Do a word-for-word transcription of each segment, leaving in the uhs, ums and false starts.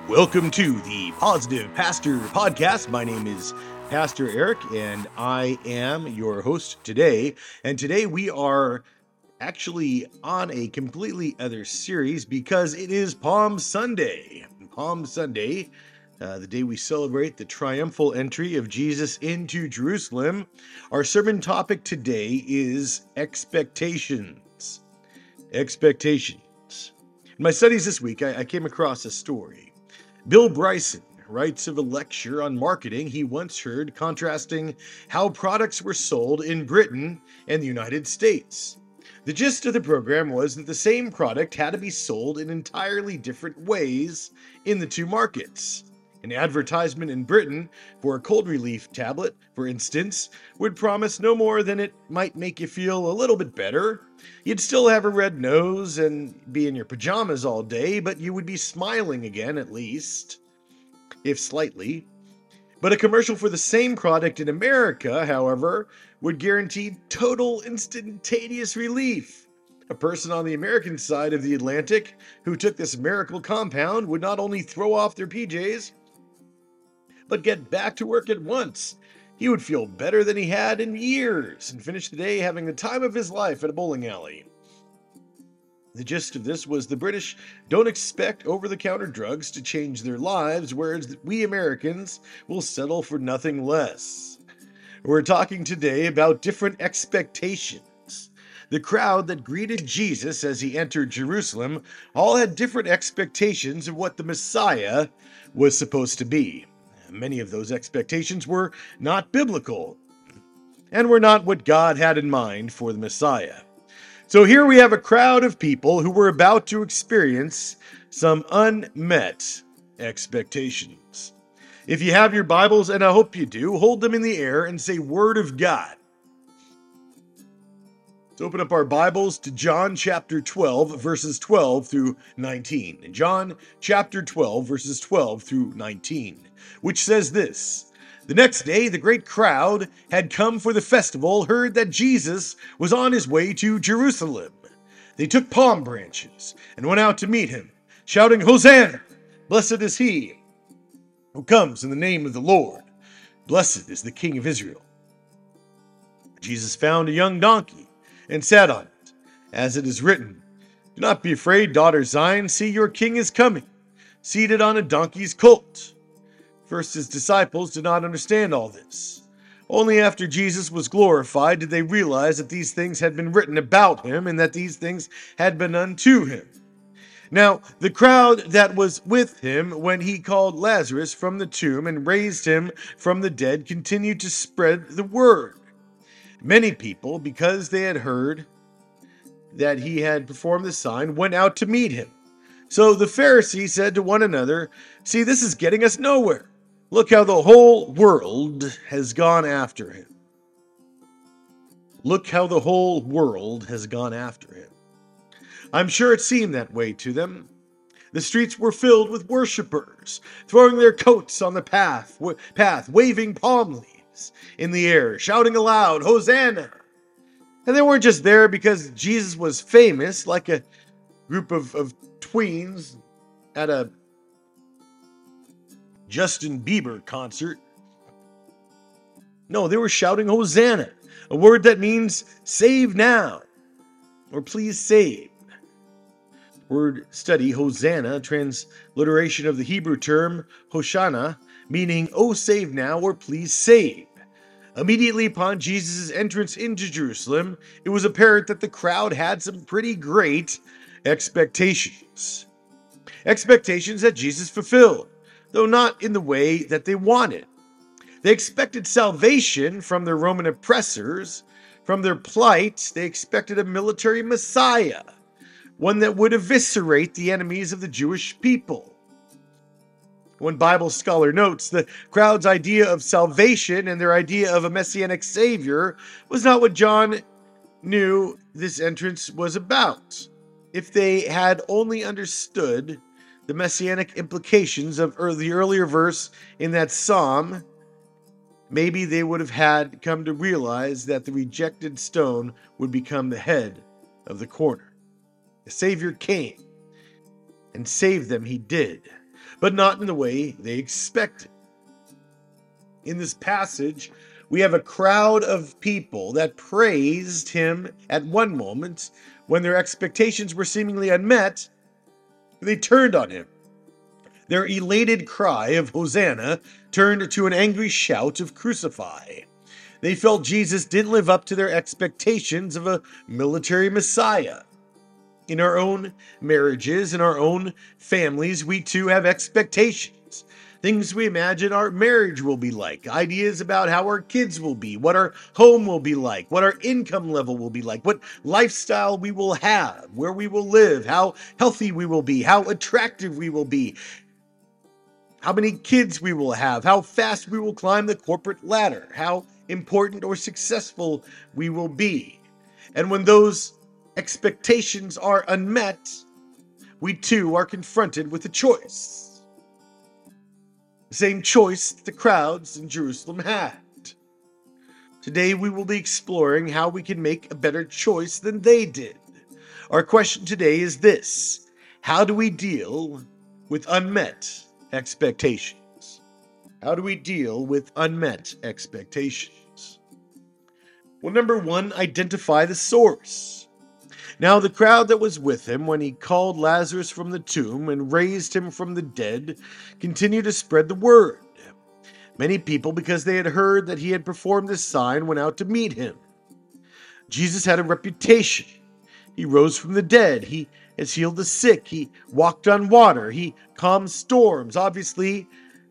Welcome to the Positive Pastor Podcast. My name is Pastor Eric, and I am your host today. And today we are actually on a completely other series because it is Palm Sunday. Palm Sunday, uh, the day we celebrate the triumphal entry of Jesus into Jerusalem. Our sermon topic today is expectations. Expectations. In my studies this week, I, I came across a story. Bill Bryson writes of a lecture on marketing he once heard contrasting how products were sold in Britain and the United States. The gist of the program was that the same product had to be sold in entirely different ways in the two markets. An advertisement in Britain for a cold relief tablet, for instance, would promise no more than it might make you feel a little bit better. You'd still have a red nose and be in your pajamas all day, but you would be smiling again at least, if slightly. But a commercial for the same product in America, however, would guarantee total instantaneous relief. A person on the American side of the Atlantic who took this miracle compound would not only throw off their P Js, but get back to work at once. He would feel better than he had in years and finish the day having the time of his life at a bowling alley. The gist of this was the British don't expect over-the-counter drugs to change their lives, whereas we Americans will settle for nothing less. We're talking today about different expectations. The crowd that greeted Jesus as he entered Jerusalem all had different expectations of what the Messiah was supposed to be. Many of those expectations were not biblical and were not what God had in mind for the Messiah. So here we have a crowd of people who were about to experience some unmet expectations. If you have your Bibles, and I hope you do, hold them in the air and say Word of God. Let's open up our Bibles to John chapter twelve, verses twelve through nineteen. John chapter twelve, verses twelve through nineteen. Which says this: The next day, the great crowd had come for the festival, heard that Jesus was on his way to Jerusalem. They took palm branches and went out to meet him, shouting, "Hosanna! Blessed is he who comes in the name of the Lord. Blessed is the King of Israel." Jesus found a young donkey and sat on it, as it is written, "Do not be afraid, daughter Zion. See, your king is coming, seated on a donkey's colt." First, his disciples did not understand all this. Only after Jesus was glorified did they realize that these things had been written about him and that these things had been unto him. Now, the crowd that was with him when he called Lazarus from the tomb and raised him from the dead continued to spread the word. Many people, because they had heard that he had performed the sign, went out to meet him. So the Pharisees said to one another, "See, this is getting us nowhere. Look how the whole world has gone after him." Look how the whole world has gone after him. I'm sure it seemed that way to them. The streets were filled with worshipers, throwing their coats on the path, w- path, waving palm leaves in the air, shouting aloud, "Hosanna!" And they weren't just there because Jesus was famous, like a group of, of tweens at a Justin Bieber concert. No, they were shouting Hosanna, a word that means save now, or please save. Word study, Hosanna, transliteration of the Hebrew term Hoshana, meaning oh save now, or please save. Immediately upon Jesus' entrance into Jerusalem, it was apparent that the crowd had some pretty great expectations. Expectations that Jesus fulfilled, though not in the way that they wanted. They expected salvation from their Roman oppressors. From their plight, they expected a military Messiah, one that would eviscerate the enemies of the Jewish people. One Bible scholar notes the crowd's idea of salvation and their idea of a messianic savior was not what John knew this entrance was about. If they had only understood the messianic implications of the earlier verse in that psalm, maybe they would have had come to realize that the rejected stone would become the head of the corner. The Savior came, and save them he did. but not in the way they expected. In this passage, we have a crowd of people that praised him at one moment. When their expectations were seemingly unmet, they turned on him. Their elated cry of Hosanna turned to an angry shout of crucify. They felt Jesus didn't live up to their expectations of a military Messiah. In our own marriages, in our own families, we too have expectations. Things we imagine our marriage will be like, ideas about how our kids will be, what our home will be like, what our income level will be like, what lifestyle we will have, where we will live, how healthy we will be, how attractive we will be, how many kids we will have, how fast we will climb the corporate ladder, how important or successful we will be. And when those expectations are unmet, we too are confronted with a choice. The same choice the crowds in Jerusalem had. Today we will be exploring how we can make a better choice than they did. Our question today is this: how do we deal with unmet expectations? How do we deal with unmet expectations? Well, number one, identify the source. Now the crowd that was with him when he called Lazarus from the tomb and raised him from the dead continued to spread the word. Many people, because they had heard that he had performed this sign, went out to meet him. Jesus had a reputation. He rose from the dead. He has healed the sick. He walked on water. He calmed storms. Obviously,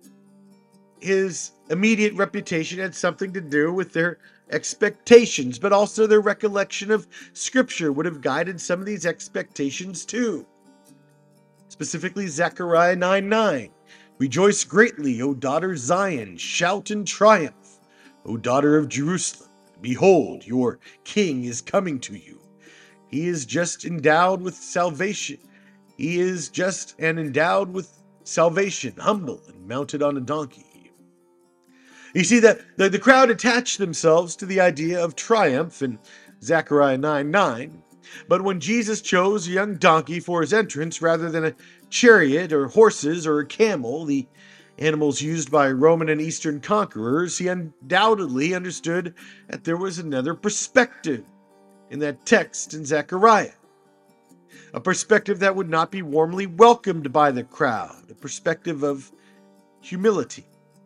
his immediate reputation had something to do with their expectations, but also their recollection of Scripture would have guided some of these expectations too. Specifically, Zechariah nine nine. Rejoice greatly, O daughter Zion. Shout in triumph, O daughter of Jerusalem. Behold, your king is coming to you. He is just endowed with salvation. He is just and endowed with salvation, humble and mounted on a donkey. You see that the, the crowd attached themselves to the idea of triumph in Zechariah nine nine, but when Jesus chose a young donkey for his entrance rather than a chariot or horses or a camel, the animals used by Roman and Eastern conquerors, he undoubtedly understood that there was another perspective in that text in Zechariah. A perspective that would not be warmly welcomed by the crowd, a perspective of humility.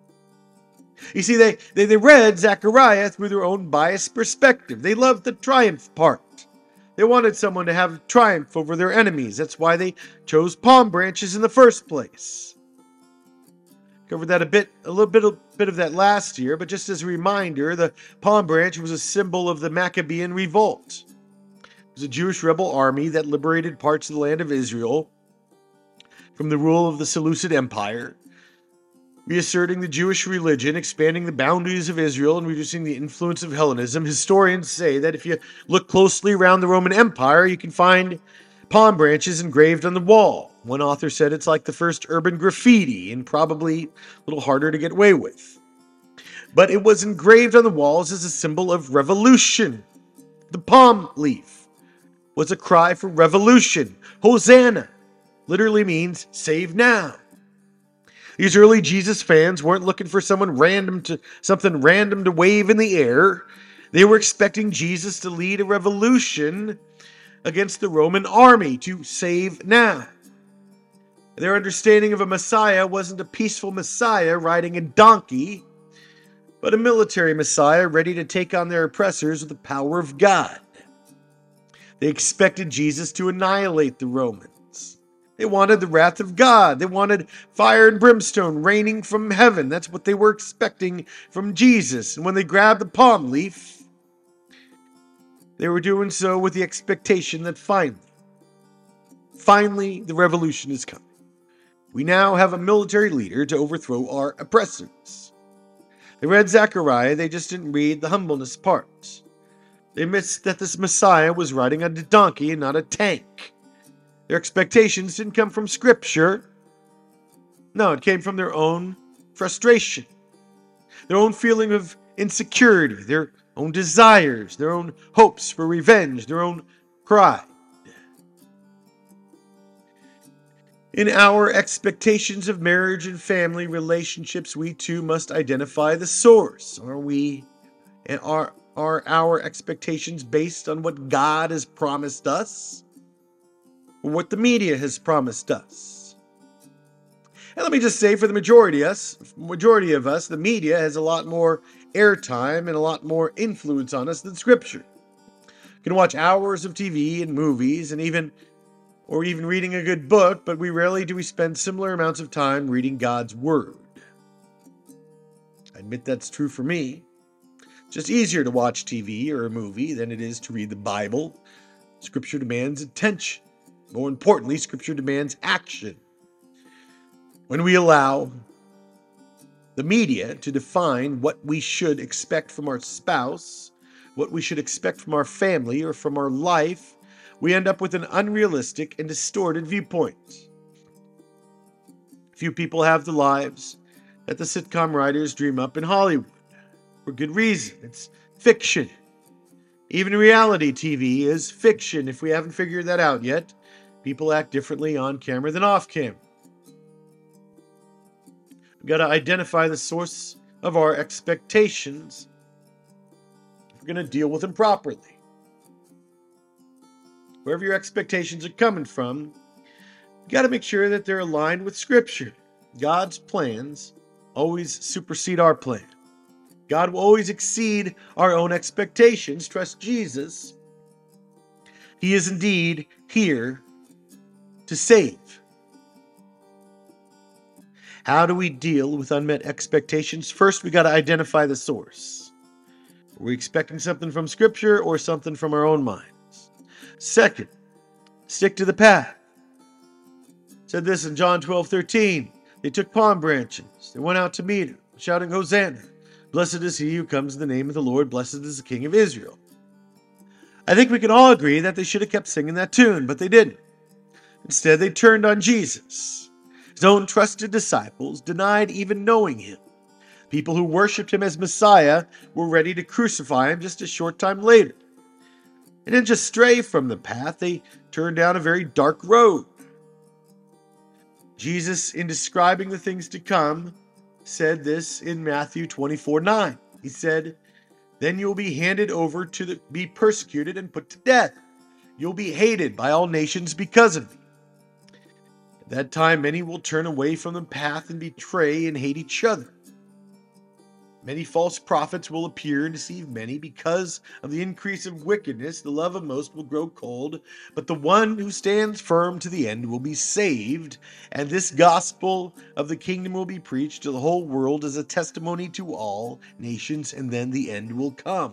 You see, they, they, they read Zechariah through their own biased perspective. They loved the triumph part. They wanted someone to have triumph over their enemies. That's why they chose palm branches in the first place. Covered that a bit, a little bit, a bit of that last year, but just as a reminder, the palm branch was a symbol of the Maccabean revolt. It was a Jewish rebel army that liberated parts of the land of Israel from the rule of the Seleucid Empire, reasserting the Jewish religion, expanding the boundaries of Israel, and reducing the influence of Hellenism. Historians say that if you look closely around the Roman Empire, you can find palm branches engraved on the wall. One author said it's like the first urban graffiti and probably a little harder to get away with. But it was engraved on the walls as a symbol of revolution. The palm leaf was a cry for revolution. Hosanna literally means save now. These early Jesus fans weren't looking for someone random to something random to wave in the air. They were expecting Jesus to lead a revolution against the Roman army to save now. Their understanding of a Messiah wasn't a peaceful Messiah riding a donkey, but a military Messiah ready to take on their oppressors with the power of God. They expected Jesus to annihilate the Romans. They wanted the wrath of God. They wanted fire and brimstone raining from heaven. That's what they were expecting from Jesus. And when they grabbed the palm leaf, they were doing so with the expectation that finally, finally, the revolution is coming. We now have a military leader to overthrow our oppressors. They read Zechariah, they just didn't read the humbleness part. They missed that this Messiah was riding on a donkey and not a tank. Their expectations didn't come from Scripture. No, it came from their own frustration, their own feeling of insecurity, their own desires, their own hopes for revenge, their own pride. In our expectations of marriage and family relationships, we too must identify the source. Are we and are are our expectations based on what God has promised us or what the media has promised us? And let me just say, for the majority of us, majority of us, the media has a lot more airtime and a lot more influence on us than Scripture. You can watch hours of T V and movies and even or even reading a good book, but we rarely do we spend similar amounts of time reading God's Word. I admit that's true for me. It's just easier to watch T V or a movie than it is to read the Bible. Scripture demands attention. More importantly, Scripture demands action. When we allow the media to define what we should expect from our spouse, what we should expect from our family or from our life, we end up with an unrealistic and distorted viewpoint. Few people have the lives that the sitcom writers dream up in Hollywood. For good reason. It's fiction. Even reality T V is fiction. If we haven't figured that out yet, people act differently on camera than off camera. We've got to identify the source of our expectations if we're going to deal with them properly. Wherever your expectations are coming from, you got to make sure that they're aligned with Scripture. God's plans always supersede our plan. God will always exceed our own expectations. Trust Jesus. He is indeed here to save. How do we deal with unmet expectations? First, we got to identify the source. Are we expecting something from Scripture or something from our own minds? Second, stick to the path. It said this in John twelve thirteen. They took palm branches. They went out to meet him, shouting, Hosanna. Blessed is he who comes in the name of the Lord. Blessed is the King of Israel. I think we can all agree that they should have kept singing that tune, but they didn't. Instead, they turned on Jesus. His own trusted disciples denied even knowing him. People who worshipped him as Messiah were ready to crucify him just a short time later. They didn't just stray from the path, they turned down a very dark road. Jesus, in describing the things to come, said this in Matthew twenty-four nine. He said, then you'll be handed over to the, be persecuted and put to death. You'll be hated by all nations because of me. At that time, many will turn away from the path and betray and hate each other. Many false prophets will appear and deceive many. Because of the increase of wickedness, the love of most will grow cold, but the one who stands firm to the end will be saved. And this gospel of the kingdom will be preached to the whole world as a testimony to all nations, and then the end will come.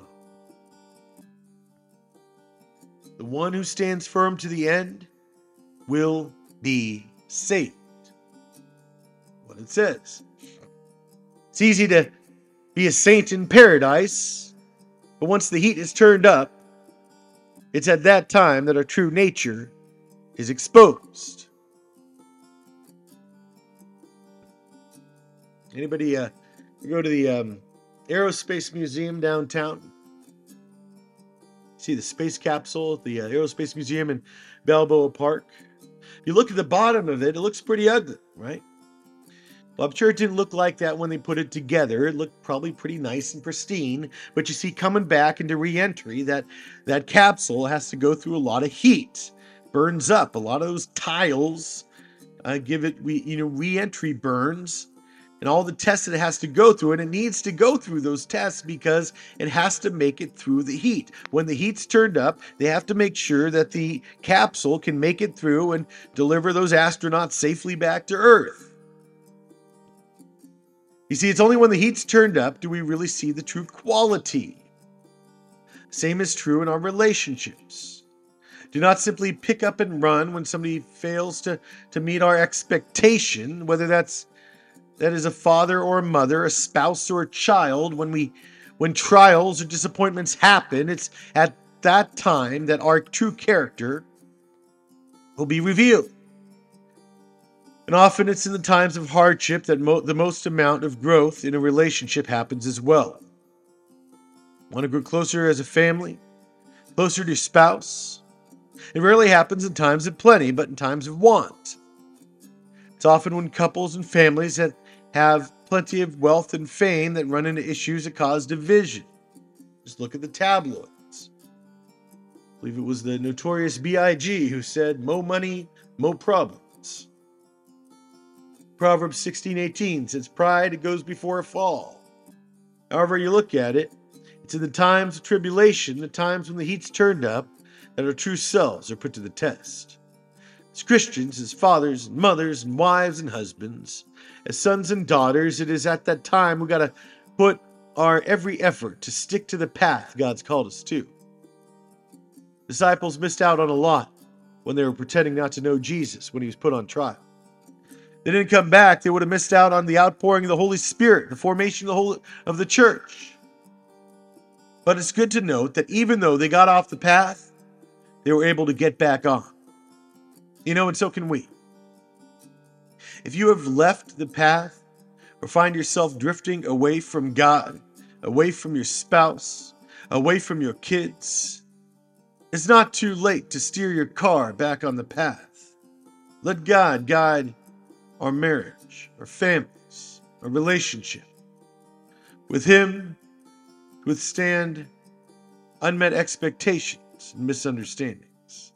The one who stands firm to the end will be saved. What it says. It's easy to be a saint in paradise, but once the heat is turned up, it's at that time that our true nature is exposed. Anybody uh, go to the um, Aerospace Museum downtown? See the space capsule at the uh, Aerospace Museum in Balboa Park? If you look at the bottom of it, it looks pretty ugly, right? Well, I'm sure it didn't look like that when they put it together. It looked probably pretty nice and pristine. But you see, coming back into re-entry, that, that capsule has to go through a lot of heat. Burns up. A lot of those tiles uh, give it, we, you know, re-entry burns. And all the tests that it has to go through. And it needs to go through those tests because it has to make it through the heat. When the heat's turned up, they have to make sure that the capsule can make it through and deliver those astronauts safely back to Earth. You see, it's only when the heat's turned up do we really see the true quality. Same is true in our relationships. Do not simply pick up and run when somebody fails to, to meet our expectation, whether that's that is a father or a mother, a spouse or a child. When we when trials or disappointments happen, it's at that time that our true character will be revealed. And often it's in the times of hardship that mo- the most amount of growth in a relationship happens as well. Want to grow closer as a family? Closer to your spouse? It rarely happens in times of plenty, but in times of want. It's often when couples and families that have plenty of wealth and fame that run into issues that cause division. Just look at the tabloids. I believe it was the notorious B I G who said, "Mo money, mo problems." Proverbs sixteen eighteen says, "Pride goes before a fall." However you look at it, it's in the times of tribulation, the times when the heat's turned up, that our true selves are put to the test. As Christians, as fathers and mothers and wives and husbands, as sons and daughters, it is at that time we got to put our every effort to stick to the path God's called us to. Disciples missed out on a lot when they were pretending not to know Jesus when he was put on trial. They didn't come back, they would have missed out on the outpouring of the Holy Spirit, the formation of the whole of the church. But it's good to note that even though they got off the path, they were able to get back on. You know, and so can we. If you have left the path or find yourself drifting away from God, away from your spouse, away from your kids, it's not too late to steer your car back on the path. Let God guide our marriage, our families, our relationship. With Him, withstand unmet expectations and misunderstandings.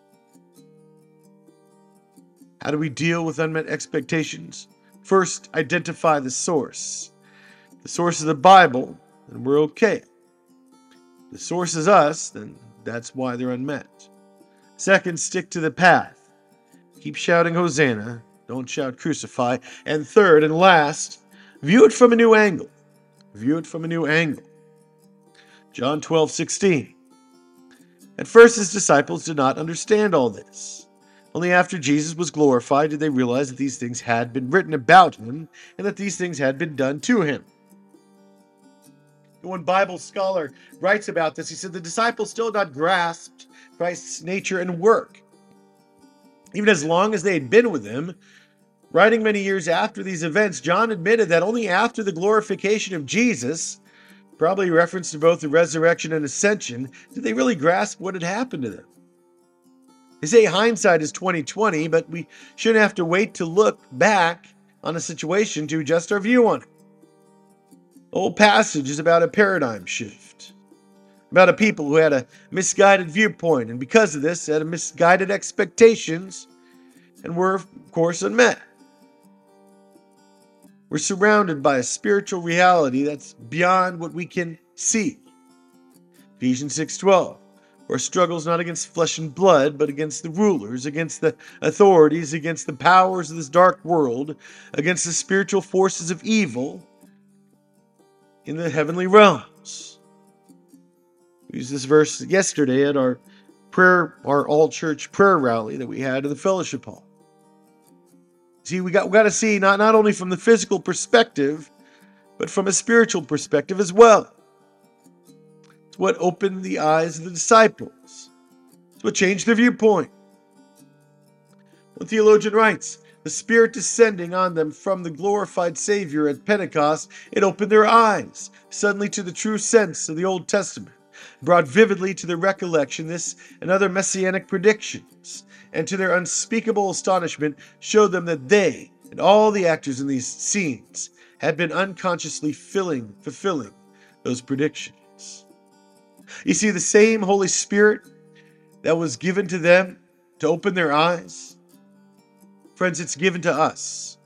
How do we deal with unmet expectations? First, identify the source. The source is the Bible, then we're okay. The source is us, then that's why they're unmet. Second, stick to the path. Keep shouting Hosanna, don't shout crucify. And third and last, view it from a new angle. View it from a new angle. John twelve sixteen. At first his disciples did not understand all this. Only after Jesus was glorified did they realize that these things had been written about him and that these things had been done to him. One Bible scholar writes about this. He said the disciples still had not grasped Christ's nature and work. Even as long as they had been with him, writing many years after these events, John admitted that only after the glorification of Jesus, probably reference to both the resurrection and ascension, did they really grasp what had happened to them. They say hindsight is twenty twenty, but we shouldn't have to wait to look back on a situation to adjust our view on it. The whole passage is about a paradigm shift, about a people who had a misguided viewpoint, and because of this, had a misguided expectations, and were, of course, unmet. We're surrounded by a spiritual reality that's beyond what we can see. Ephesians six twelve. Our struggle is not against flesh and blood, but against the rulers, against the authorities, against the powers of this dark world, against the spiritual forces of evil in the heavenly realms. We used this verse yesterday at our prayer, our all-church prayer rally that we had in the fellowship hall. See, we got, we got to see not, not only from the physical perspective, but from a spiritual perspective as well. It's what opened the eyes of the disciples. It's what changed their viewpoint. One theologian writes, the Spirit descending on them from the glorified Savior at Pentecost, it opened their eyes suddenly to the true sense of the Old Testament, brought vividly to their recollection this and other messianic predictions, and to their unspeakable astonishment showed them that they and all the actors in these scenes had been unconsciously filling, fulfilling those predictions. You see, the same Holy Spirit that was given to them to open their eyes, friends, it's given to us.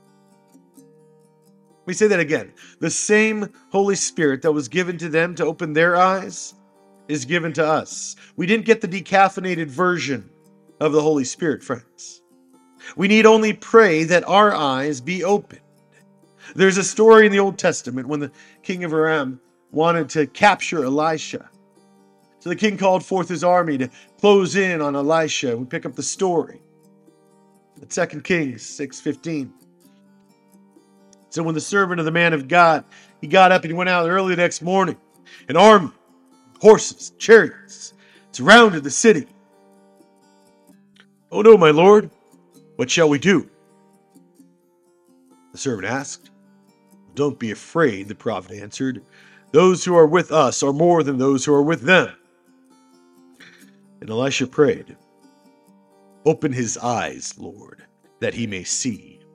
Let me say that again. The same Holy Spirit that was given to them to open their eyes is given to us. We didn't get the decaffeinated version of the Holy Spirit, friends. We need only pray that our eyes be opened. There's a story in the Old Testament when the king of Aram wanted to capture Elisha. So the king called forth his army to close in on Elisha. We pick up the story at Second Kings six fifteen. So when the servant of the man of God, he got up and he went out early the next morning. An army, horses, chariots, surrounded the city. "Oh no, my lord, what shall we do?" The servant asked. "Don't be afraid," the prophet answered. "Those who are with us are more than those who are with them." And Elisha prayed, "Open his eyes, Lord, that he may see."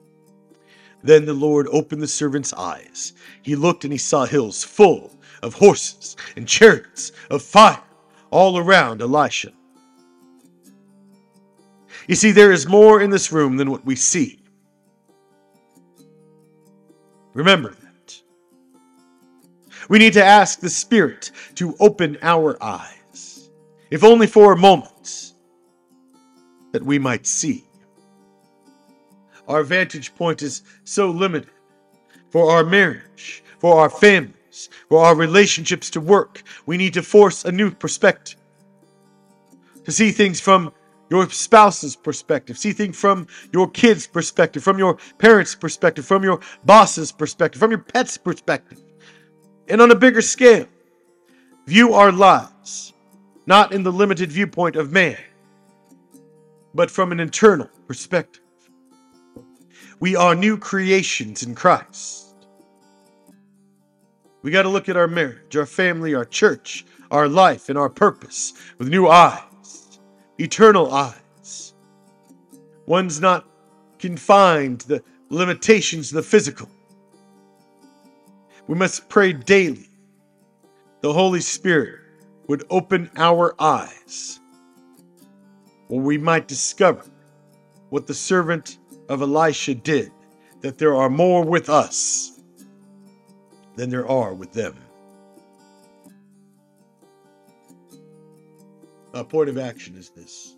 Then the Lord opened the servant's eyes. He looked and he saw hills full of horses and chariots of fire all around Elisha. You see, there is more in this room than what we see. Remember that. We need to ask the Spirit to open our eyes, if only for a moment, that we might see. Our vantage point is so limited for our marriage, for our families, for our relationships to work. We need to force a new perspective, to see things from your spouse's perspective, see things from your kids' perspective, from your parents' perspective, from your boss's perspective, from your pet's perspective. And on a bigger scale, view our lives not in the limited viewpoint of man, but from an eternal perspective. We are new creations in Christ. We got to look at our marriage, our family, our church, our life, and our purpose with new eyes, eternal eyes. One's not confined to the limitations of the physical. We must pray daily the Holy Spirit would open our eyes, where we might discover what the servant of Elisha did, that there are more with us than there are with them. A point of action is this.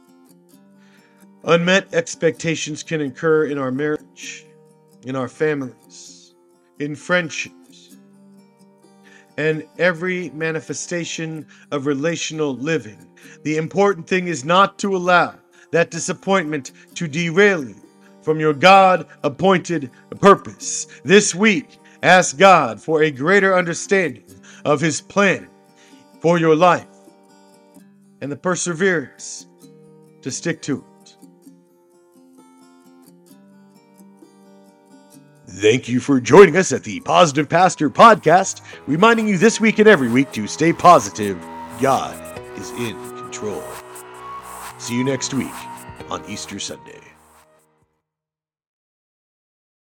Unmet expectations can occur in our marriage, in our families, in friendships, and every manifestation of relational living. The important thing is not to allow that disappointment to derail you from your God-appointed purpose. This week, ask God for a greater understanding of His plan for your life and the perseverance to stick to it. Thank you for joining us at the Positive Pastor Podcast, reminding you this week and every week to stay positive. God is in control. See you next week on Easter Sunday.